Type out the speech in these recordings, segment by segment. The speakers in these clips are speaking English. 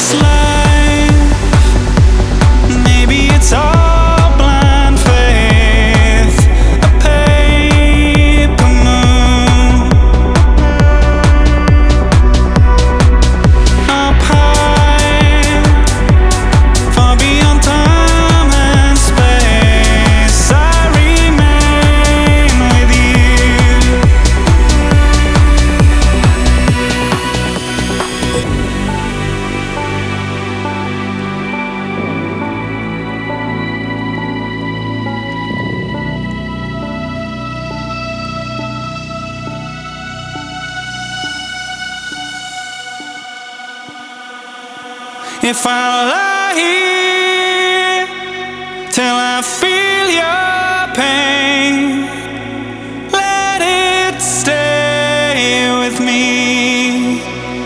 this life. Maybe it's all blind faith, a paper moon. Up high, far beyond time and space, I remain with you. If I lie here till I feel your pain, let it stay with me.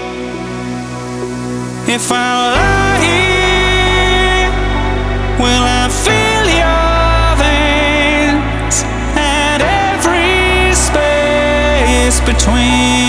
If I lie here, will I feel your veins and every space between?